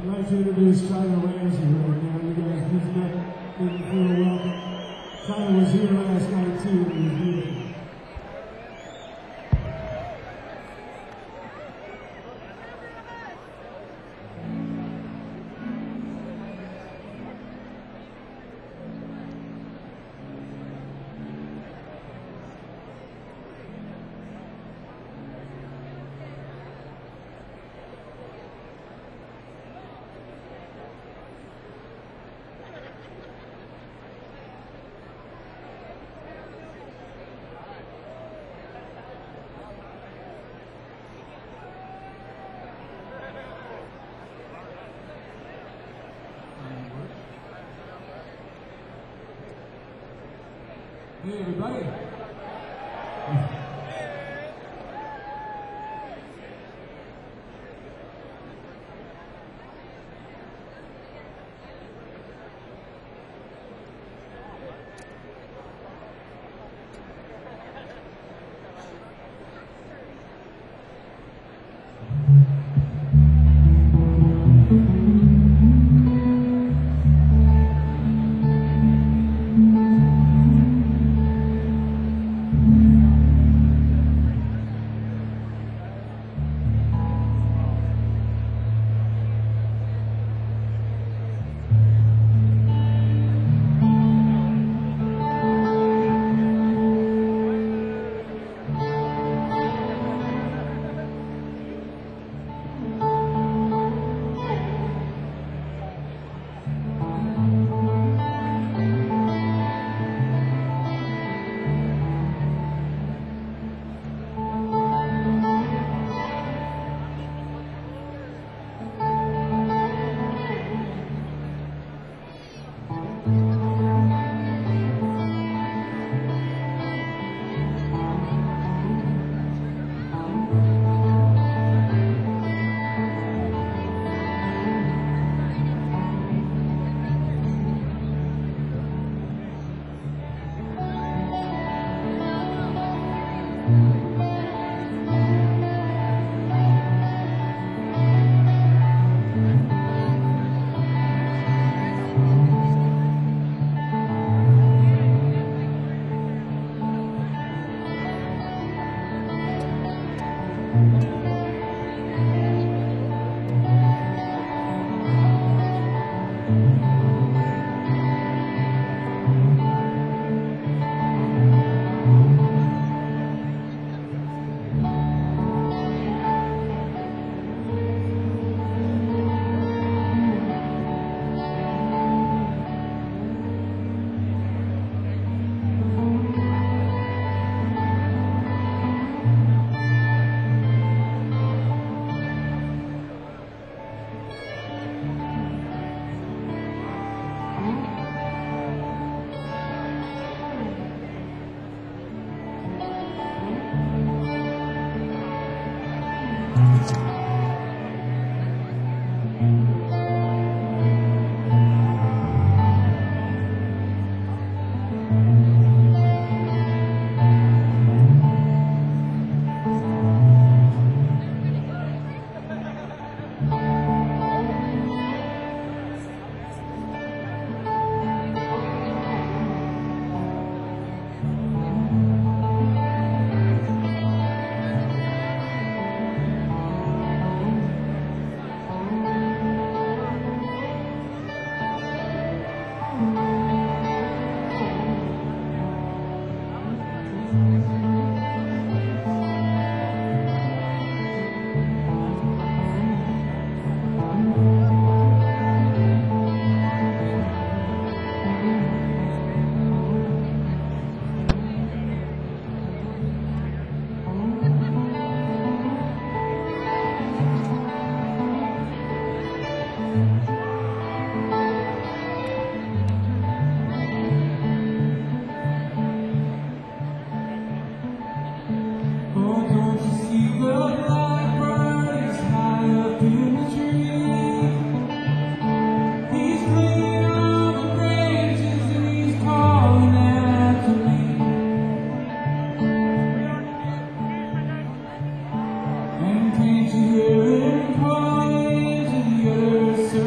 I'd like to introduce Tyler Ramsey right now. You guys, please let him feel welcome. Tyler was here last night too, and he was beautiful. Hey, everybody. Can't you hear it calling to your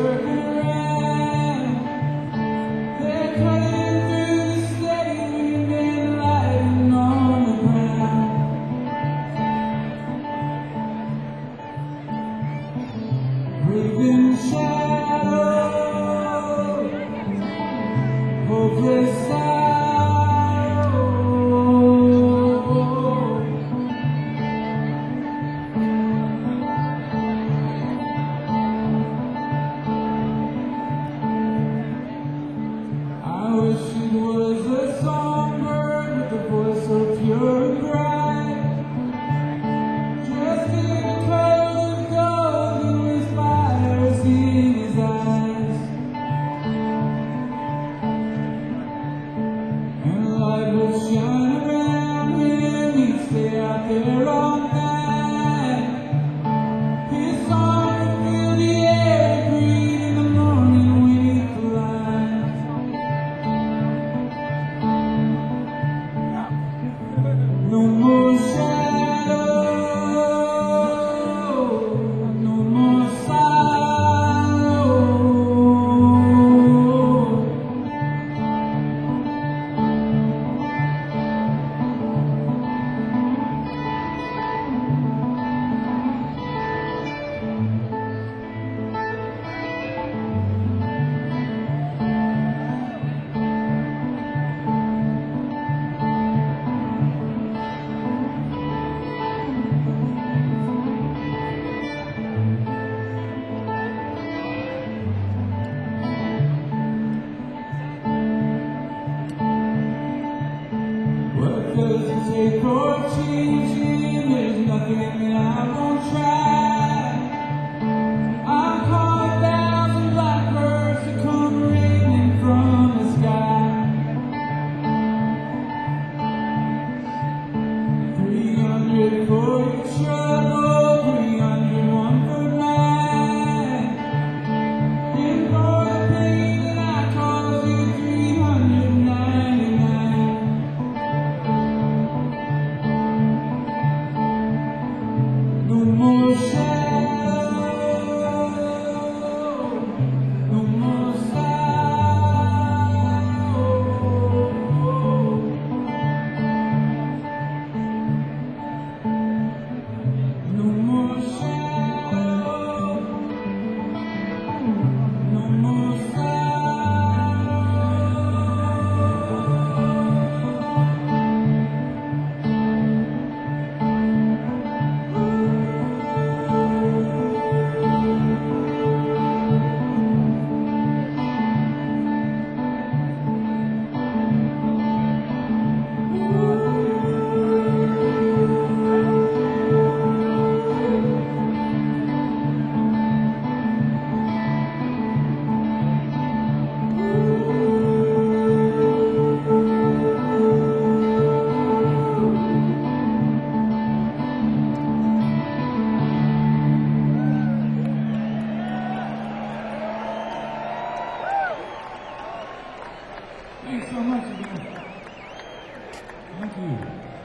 Thanks so much again. Thank you.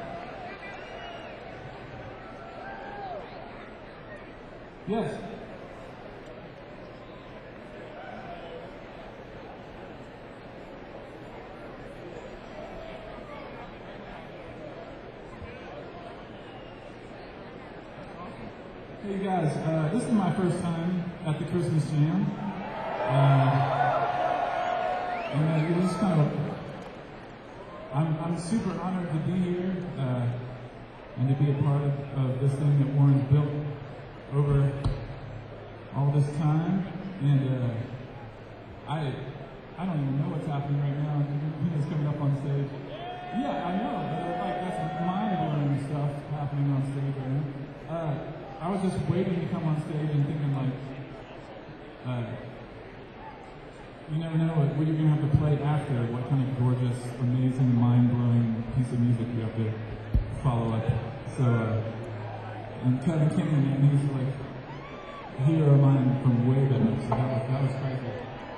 Yes. Hey guys, this is my first time at the Christmas Jam. And it was kind of, I'm super honored to be here and to be a part of this thing that Warren's built over all this time. And I don't even know what's happening right now. He's coming up on stage. Yeah, I know, but like that's mind-blowing stuff happening on stage right now. I was just waiting to come on stage and thinking like, you never know what you're going to have to play after, what kind of gorgeous, amazing, mind-blowing piece of music you have to follow up. So, and Kevin King, and he's like a hero of mine from way back, so that was crazy.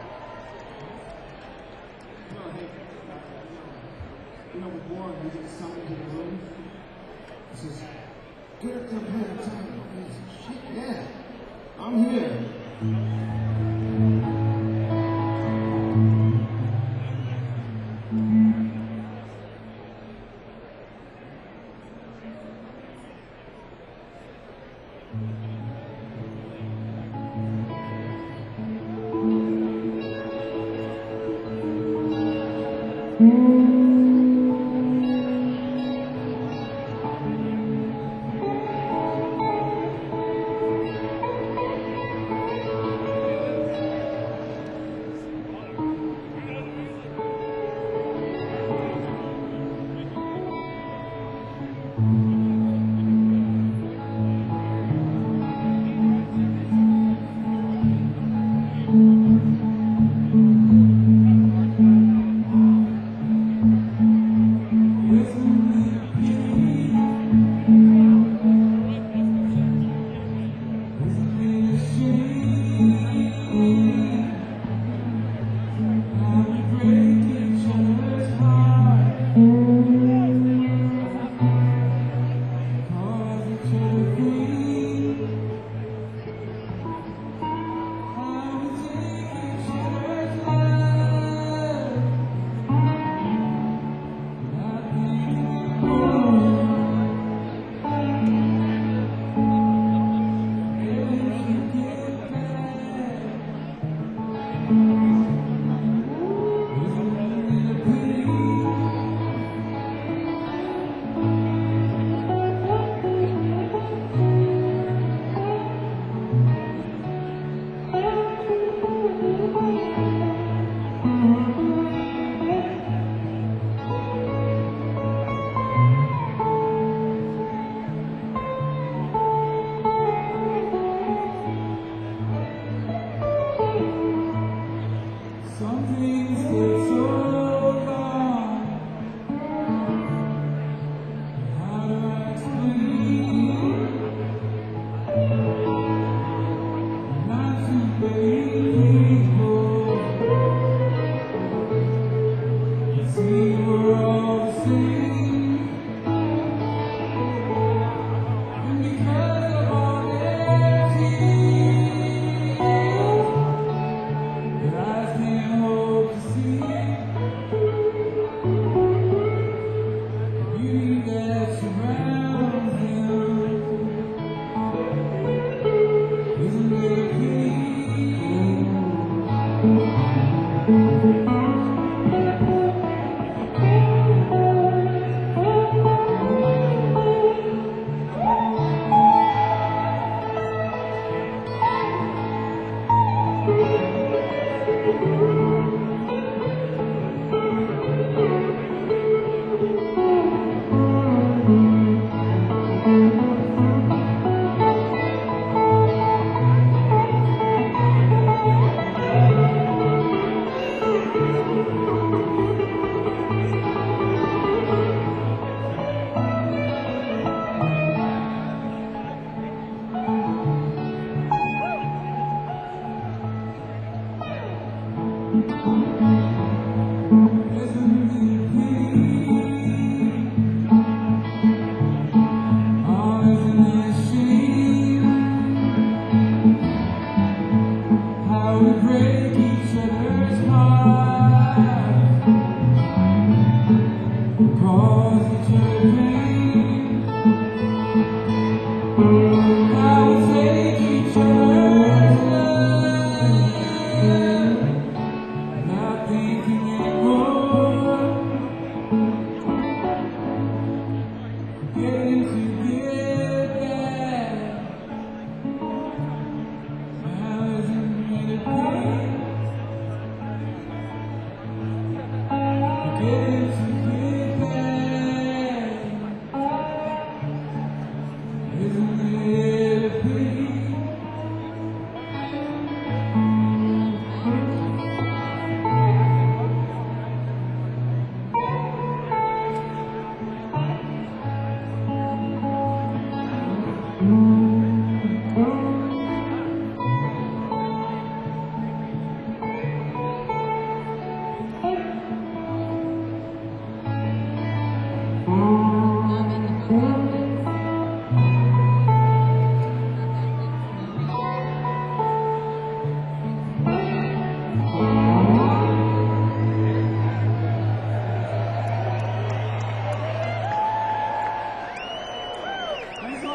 You know, with Warren, we get summoned to the room. He says, get up there and play the time. I said, shit, yeah, I'm here.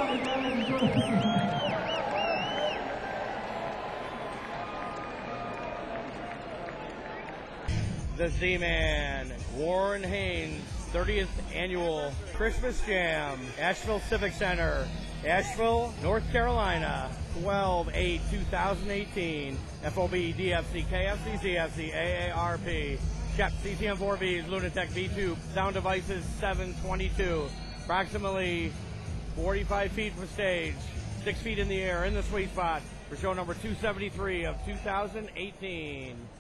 Sorry, guys. Enjoy this. The Z-Man, Warren Haynes, 30th Annual Christmas Jam, Asheville Civic Center, Asheville, North Carolina, 12/8/2018, FOB, DFC, KFC, ZFC, AARP, Shep, CCM4Vs, Lunatech V2, Sound Devices 722, approximately 45 feet from stage, 6 feet in the air, in the sweet spot, for show number 273 of 2018.